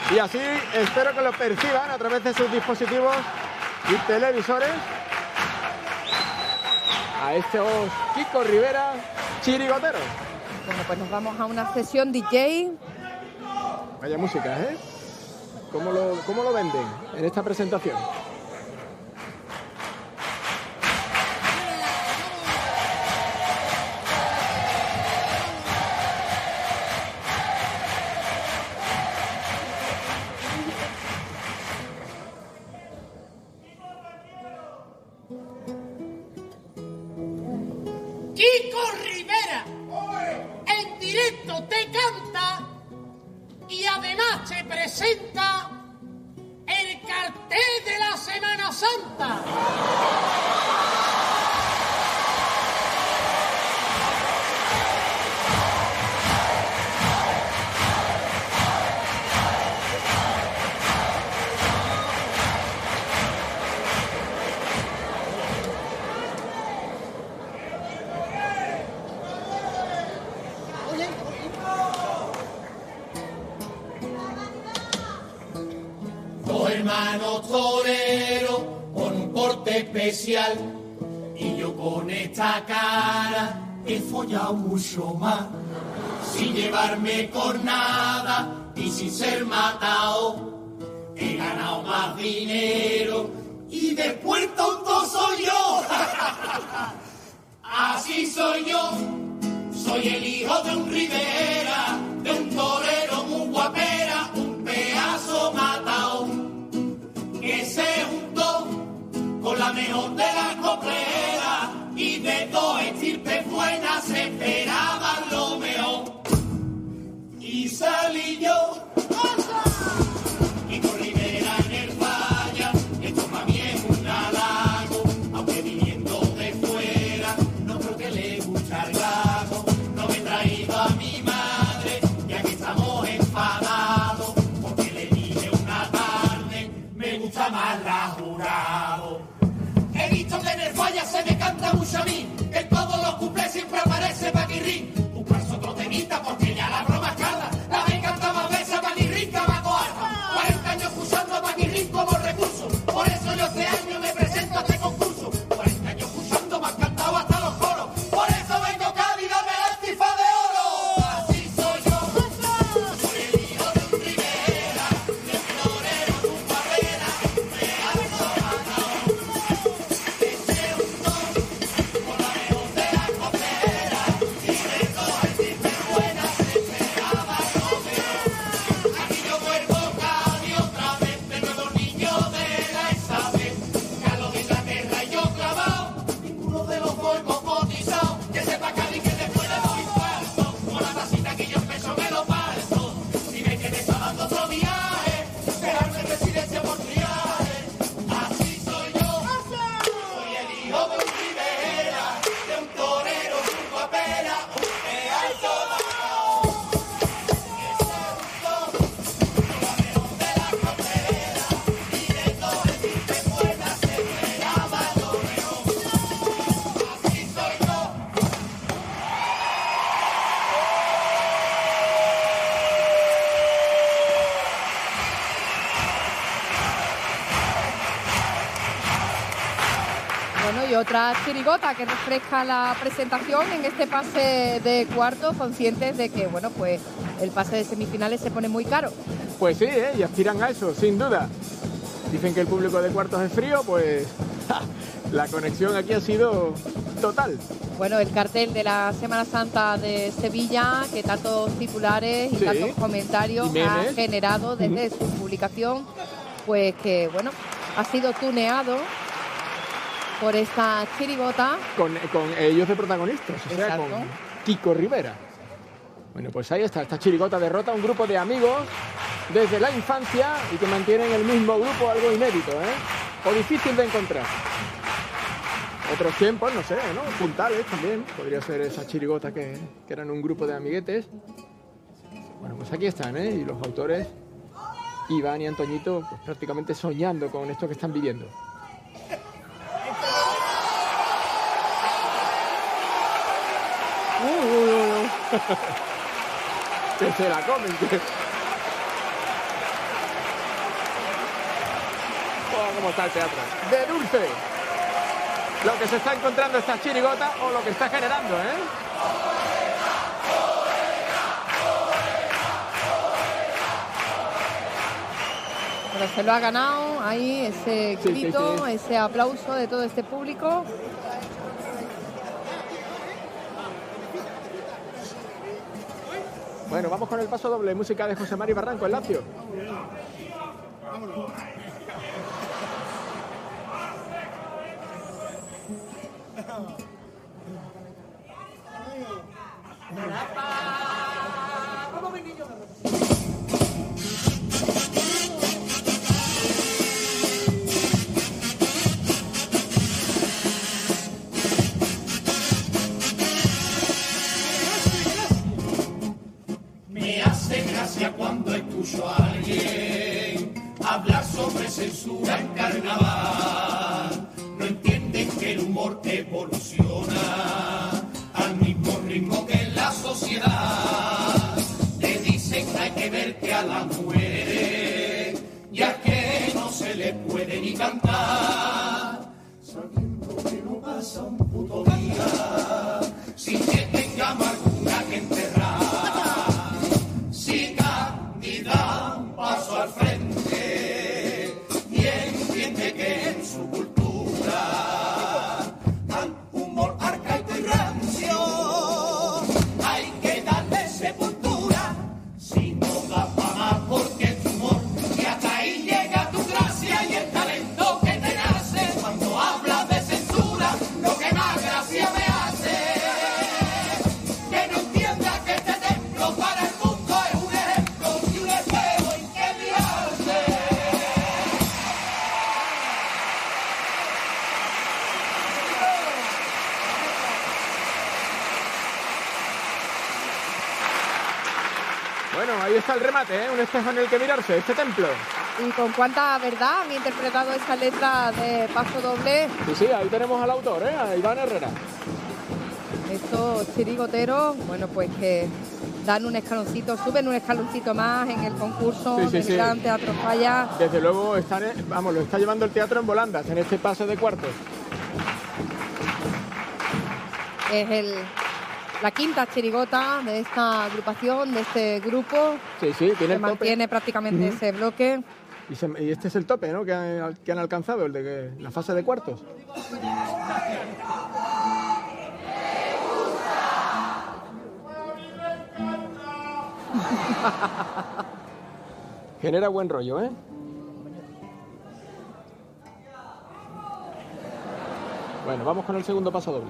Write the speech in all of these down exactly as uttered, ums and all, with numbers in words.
Y así espero que lo perciban a través de sus dispositivos y televisores a estos Kiko Rivera chirigoteros. Bueno, pues nos vamos a una sesión D J. Vaya música, ¿eh? ¿Cómo lo, cómo lo venden en esta presentación? Kiko Rivera en directo te canta y además te presenta el cartel de la Semana Santa. Dos hermanos toreros con un porte especial y yo con esta cara he follado mucho más sin llevarme cornada y sin ser matado. He ganado más dinero y después tonto soy yo. Así soy yo, soy el hijo de un Rivera, de un torero muy guapera, un pedazo matao que se juntó con la mejor de las copleras y de dos estirpes buenas se esperaban lo mejor. Y salí yo, Kiko Rivera en el falla, esto para mí es un halago, aunque viniendo de fuera, no creo que le gusta el gago, no me he traído a mi madre, ya que estamos enfadados, porque le dije una tarde, me gusta más la jurado. He visto que en el falla se me canta mucho a mí, que en todos los cuplés siempre aparece Paquirrín, un paso otro temita porque ya la broma es cara, la me encanta más veces Paquirrín que Baco Alfa, cuarenta años escuchando a Paquirrín como recurso, por eso yo este año me presento a este concurso, cuarenta años escuchando me han cantado hasta los coros, por eso vengo Cádiz, dame la tifa de oro. Así soy yo, soy el hijo de un Rivera, de un torero, de un barrera, un pedazo matao, que se juntó con la mejor de las coperas y de dos estirpes buenas se esperaba lo mejor. Aquí yo vuelvo Cádiz otra vez, de nuevo niño de la esa vez, que a lo de Inglaterra y yo clavado, ninguno de los dos hemos cotizado, que sepa Cádiz que después le doy falso, con la tacita que yo empiezo me lo parto, si ve que me está dando otro viaje, dejarme en residencia por triaje, así soy yo, soy el hijo de un Rivera, de un torero, de un guapera, un pedazo matao, que se juntó con la mejor de las coperas y de dos estirpes buenas se esperaba lo mejor. Así soy yo. Bueno, y otra chirigota que refresca la presentación en este pase de cuartos, conscientes de que, bueno, pues el pase de semifinales se pone muy caro. Pues sí, ¿eh? Y aspiran a eso, sin duda. Dicen que el público de cuartos es frío, pues ¡ja! La conexión aquí ha sido total. Bueno, el cartel de la Semana Santa de Sevilla, que tantos titulares y Sí. tantos comentarios Y ha memes. generado desde su publicación, pues que, bueno, ha sido tuneado por esta chirigota. Con, con ellos de protagonistas, o sea, Exacto. con Kiko Rivera. Bueno, pues ahí está, esta chirigota derrota a un grupo de amigos desde la infancia y que mantienen el mismo grupo, algo inédito, ¿eh? O difícil de encontrar. Otros tiempos, no sé, ¿no? Puntales también, podría ser esa chirigota que, que eran un grupo de amiguetes. Bueno, pues aquí están, ¿eh? Y los autores, Iván y Antoñito, pues prácticamente soñando con esto que están viviendo. Uh, uh, uh, uh. Que se la comen, que... cómo está el teatro. De dulce. Lo que se está encontrando esta chirigota o lo que está generando, ¿eh? Pero se lo ha ganado ahí ese Sí, grito, sí, sí. ese aplauso de todo este público. Bueno, vamos con el paso doble, música de José Mari Barranco, el Lazio. Me hace gracia cuando escucho a alguien hablar sobre censura en carnaval. No entienden que el humor evoluciona al mismo ritmo que la sociedad. Le dicen que hay que ver que a las mujeres ya que no se les puede ni cantar, sabiendo que no pasa un puto día sin que tengamos alguna que enterrar. Si Cándida un paso al frente y entiende que en su cultura al humor arcaico y rancio hay que darle sepultura. Si no da pa' más porque es tu humor, que hasta ahí llega tu gracia y el talento que te nace. Cuando hablas de censura, lo que más gracia me hace, que no entienda que este templo para el mundo es un ejemplo y un espejo en que mirarse. Bueno, ahí está el remate, ¿eh? Un espejo en el que mirarse, este templo. Y con cuánta verdad han interpretado esa letra de paso doble Sí, sí, ahí tenemos al autor, ¿eh? A Iván Herrera. estos chirigoteros, bueno, pues que dan un escaloncito, suben un escaloncito más en el concurso Sí, sí, del sí. Gran Teatro Falla. Desde luego, están, en- vamos, lo está llevando el teatro en volandas en este pase de cuartos. Es el, la quinta chirigota de esta agrupación, de este grupo, Sí, sí, tiene que el tope. mantiene prácticamente Ujú. ese bloque. Y, se- y este es el tope, ¿no? Que han, que han alcanzado, el de que- la fase de cuartos. Genera buen rollo, ¿eh? Bueno, vamos con el segundo paso doble.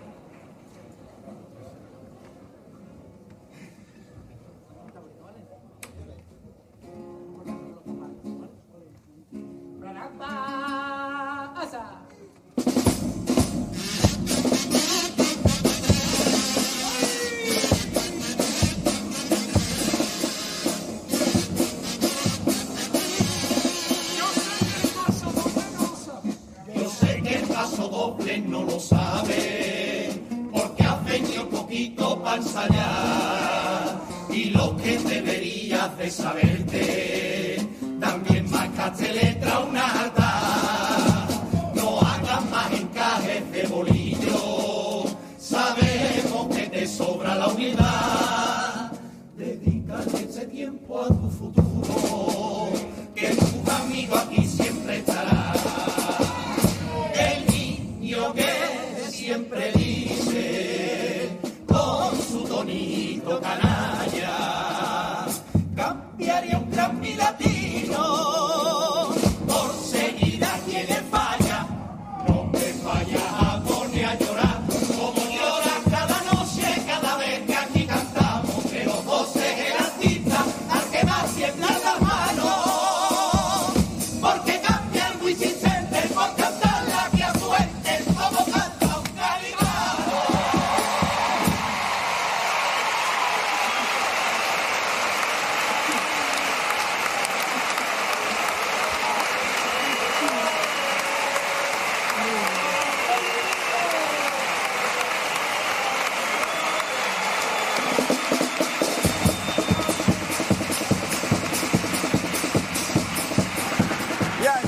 Yo sé que el paso doble no lo sabe, porque has venido poquito para ensayar. Y lo que deberías de saberte, también marcaste letra una alta. No hagas más encajes de bolillo, sabemos que te sobra la humildad. Dedícale ese tiempo a tu futuro, que tu amigo aquí siempre estará. El niño que siempre dice con su tonito canalla, cambiaría un gran mi latino por seguir a quien le falla. No te vayas a poner a llorar como lloras cada noche, cada vez que aquí cantamos, pero José es el artista al que más tiemblan las manos, porque cambia el Wisin Center por cantarla aquí a suerte como canta un calibano.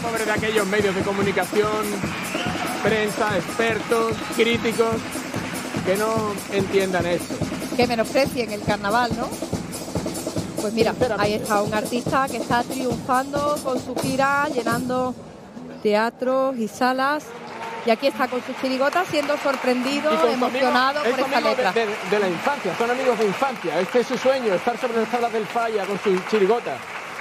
pobre de aquellos medios de comunicación, prensa, expertos, críticos, que no entiendan eso. Que menosprecien el carnaval, ¿no? Pues mira, ahí está un artista que está triunfando con su gira, llenando teatros y salas. Y aquí está con sus chirigotas siendo sorprendido, emocionado por esta letra. De, de, de la infancia, son amigos de infancia. Este es su sueño, estar sobre las tablas del Falla con sus chirigotas.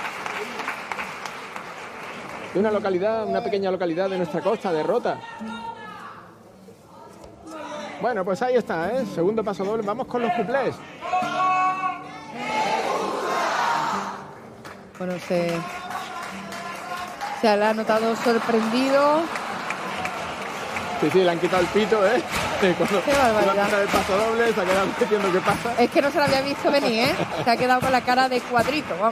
De una localidad, una pequeña localidad de nuestra costa, de Rota. Bueno, pues ahí está, ¿eh? Segundo paso doble. Vamos con los cuplés. Bueno, se, se le ha notado sorprendido. Sí, sí, le han quitado el pito, ¿eh? Cuando Qué barbaridad. el paso doble, se ha quedado diciendo qué pasa. Es que no se lo había visto venir, ¿eh? Se ha quedado con la cara de cuadrito, vamos.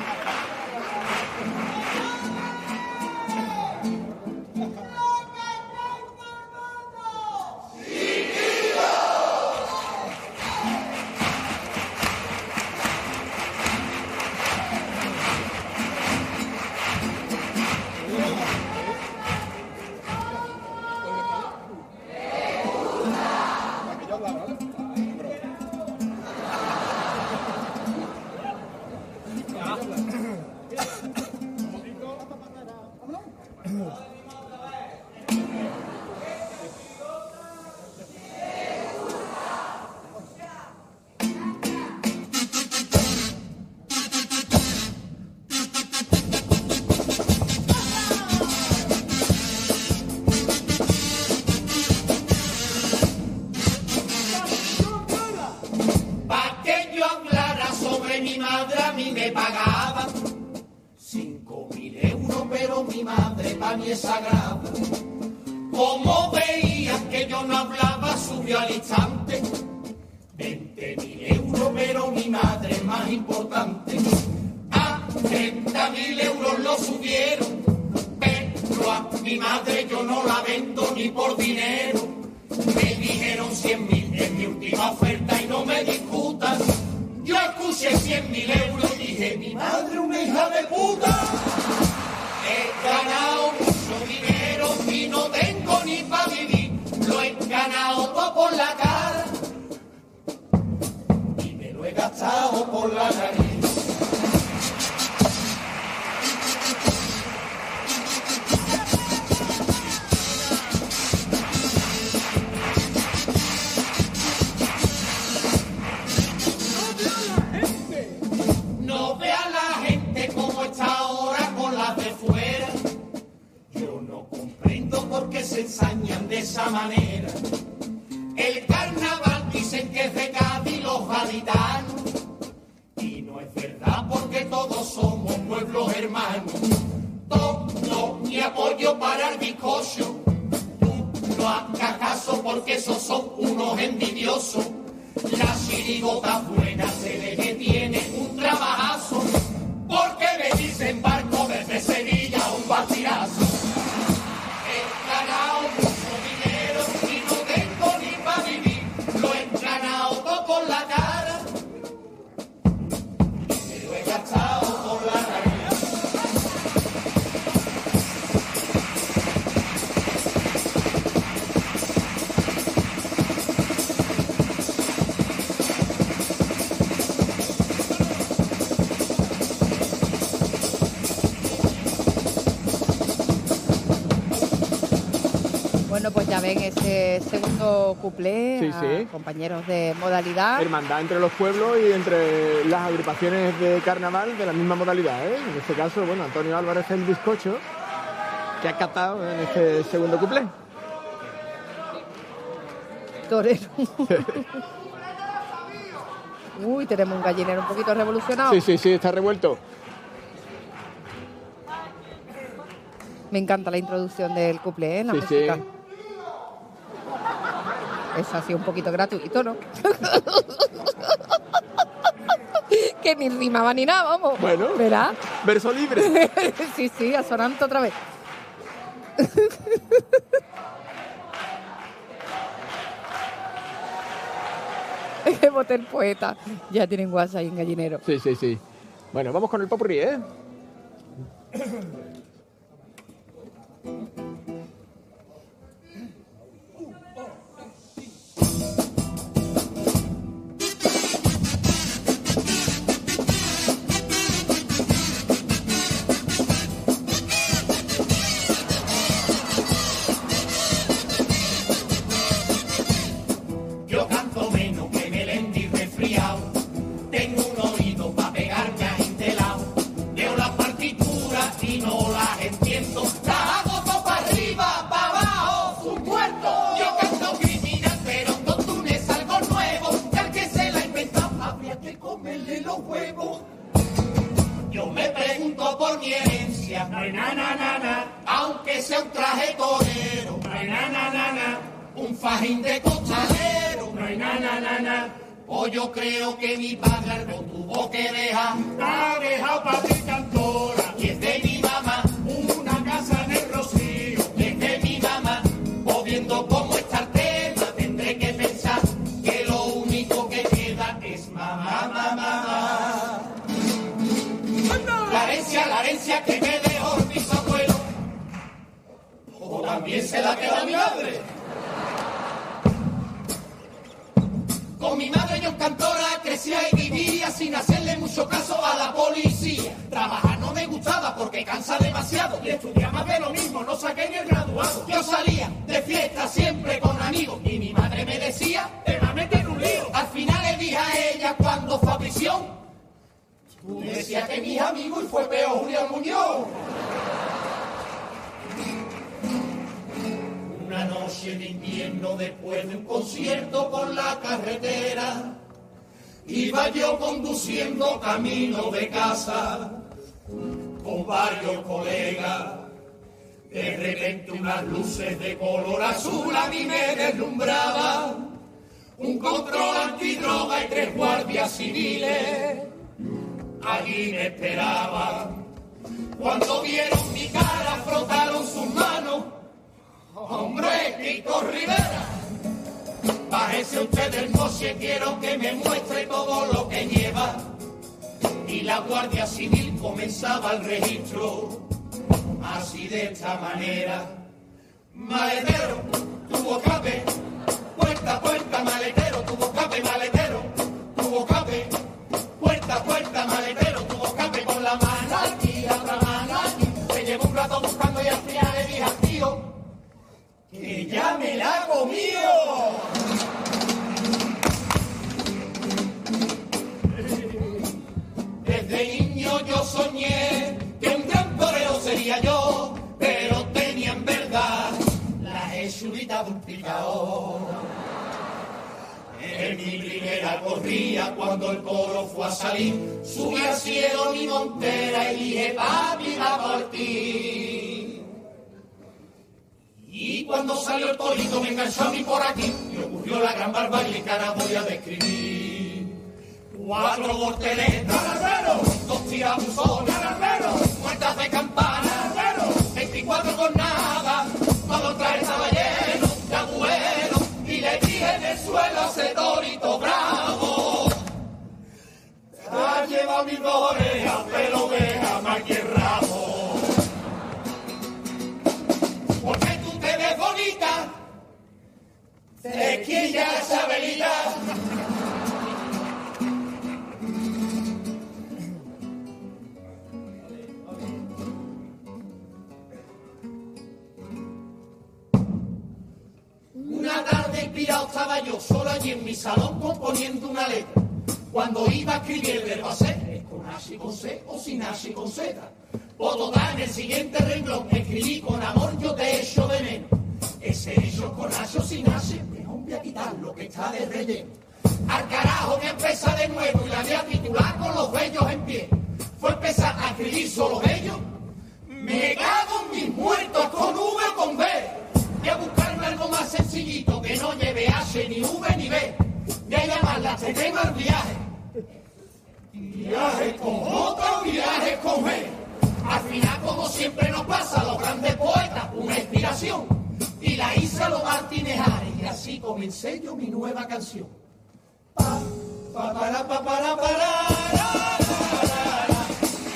Como veías que yo no hablaba, subió al instante veinte mil euros, pero mi madre es más importante. A treinta mil euros lo subieron, pero a mi madre yo no la vendo ni por dinero. Me dijeron cien mil es mi última oferta y no me discutan. Yo escuché cien mil euros y dije, mi madre una hija de puta. He ganado mucho dinero y no tengo ni para vivir. Lo he ganado todo por la cara y me lo he gastado por la nariz. No vea la gente como está ahora con las de fuera. Yo no comprendo por qué se ensañan de esa manera. El carnaval dicen que es de Cádiz los gaditanos. Y no es verdad porque todos somos pueblos hermanos. Todo mi apoyo para el bizcocho. Tú no hagas caso porque esos son unos envidiosos. Las chirigotas buenas se le detiene un trabajazo. Porque me dicen barco desde Sevilla un batirazo. He ganado mucho dinero y no tengo ni para vivir. Lo he ganado todo por la cara y me lo he gastado por la nariz. Bueno, pues ya ven ese segundo cuplé, Sí, a sí. compañeros de modalidad. Hermandad entre los pueblos y entre las agrupaciones de carnaval de la misma modalidad, ¿eh? En este caso, bueno, Antonio Álvarez el bizcocho, que ha catado en este segundo cuplé. Torero. Uy, tenemos un gallinero un poquito revolucionado. Sí, sí, sí, está revuelto. Me encanta la introducción del cuplé, ¿eh? La Sí, música. sí. Es así un poquito gratuito, ¿no? Que ni rimaba ni nada, vamos. Bueno. ¿Verá? Verso libre. Sí, sí, asonante otra vez. Voté el poeta. Ya tienen guasa ahí en gallinero. Sí, sí, sí. Bueno, vamos con el popurrí, ¿eh? no hay na na na na, aunque sea un traje torero, no hay na na na na, un fajín de costalero, no hay na na na na. O yo creo que mi padre algo tuvo que dejar, ha dejado padre cantora, y es de mi mamá, una casa en el Rocío, es de mi mamá, o viendo cómo está el tema, tendré que pensar que lo único que queda es mamá, mamá, mamá. La herencia, la herencia que me dejó mi abuelo, o también se la queda mi madre. Con mi madre yo en cantora crecía y vivía sin hacerle mucho caso a la policía. Trabajar no me gustaba porque cansa demasiado y estudiar más de lo mismo, no saqué ni el graduado. Yo salía de fiesta siempre con amigos y mi madre me decía, te va a meter en un lío. Al final le dije a ella cuando fue a prisión, tú decías que mis amigos y fue peor Julián Muñoz. Una noche de invierno después de un concierto por la carretera, iba yo conduciendo camino de casa con varios colegas. De repente unas luces de color azul a mí me deslumbraban, un control antidroga y tres guardias civiles allí me esperaban. Cuando vieron mi cara frotaron sus manos. Hombre, Kiko Rivera, bájese usted del coche, quiero que me muestre todo lo que lleva. Y la Guardia Civil comenzaba el registro, así de esta manera. Maletero, tuvo escape, puerta, puerta, maletero, tuvo escape, maletero, tuvo escape, puerta, puerta, maletero, tuvo escape, con la mano aquí, otra mano aquí. Se llevó un rato buscando y al final le dije al tío, que ya me la ha comido. Desde niño yo soñé que un gran torero sería yo, pero tenía en verdad la jesurita de un picao. En mi primera corrida, cuando el coro fue a salir, subí al cielo mi montera y dije, papi, va por ti. Y cuando salió el torito me enganchó a mí por aquí y ocurrió la gran barbarie que ahora voy a describir. Cuatro volteretas, dos tirabuzones, muertas de campana, veinticuatro jornadas, todo el traje estaba lleno de agüeros y le dije en el suelo a ese torito bravo, te has llevado mis dos orejas, pero déjame aquí el rabo. Bonita, tequilla esa velita. Una tarde inspirado estaba yo solo allí en mi salón componiendo una letra. Cuando iba a escribir el verbo hacer, es con H y con C o sin H y con Z. O total, en el siguiente renglón escribí con amor yo te echo de menos. Ese hecho con H o sin H, mejor voy a quitar lo que está de relleno. Al carajo me empieza de nuevo y la voy a titular con los bellos en pie. Fue empezar a escribir solo bellos. Me cago en mis muertos con V o con B. Voy a buscarme algo más sencillito que no lleve H ni V ni B. Voy a llamarla Te tengo el viaje. Viaje con J, viaje con G. Al final, como siempre nos pasa a los grandes poetas, una inspiración. Y la hice a los Martínez Ares, y así comencé yo mi nueva canción. Pa, pa, para, pa, para, para, la, la, la.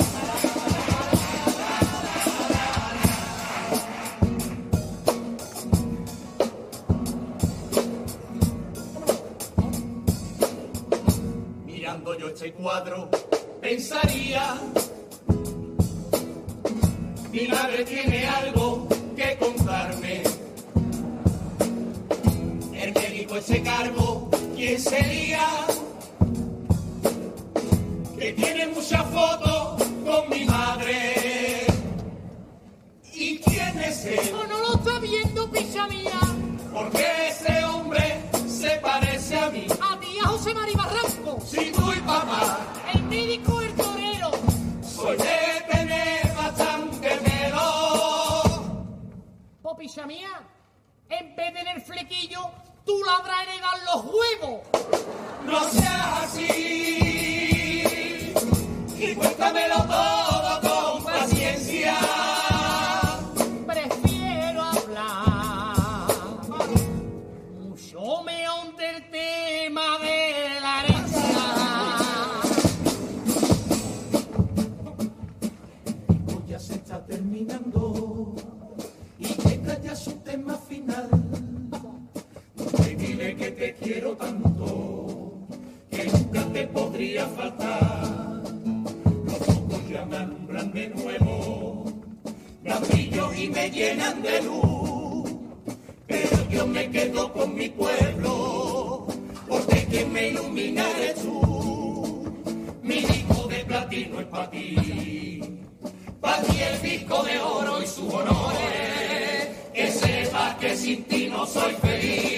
Mirando yo este cuadro, pensaría, mi madre tiene algo que contarme. El médico ese cargo, ¿quién sería? Que tiene muchas fotos con mi madre. ¿Y quién es él? ¿O no lo está viendo, picha mía? Porque ese hombre se parece a mí. A ti, a José Mari Barranco. Si tú y papá, El médico, el torero. soy de tener bastante miedo. picha mía, en vez de en el flequillo, tú la habrás heredado en los huevos. No seas así y cuéntamelo todo con paciencia. Prefiero hablar mucho mejor del tema de la herencia. Hoy ya se está terminando y llega ya su tema final. Y dile que te quiero tanto que nunca te podría faltar. Los ojos ya me alumbran de nuevo, me brillo y me llenan de luz. Pero yo me quedo con mi pueblo, porque quien me ilumina eres tú. Mi disco de platino es para ti, para ti el disco de oro y sus honores. Que sepas que sin ti no soy feliz.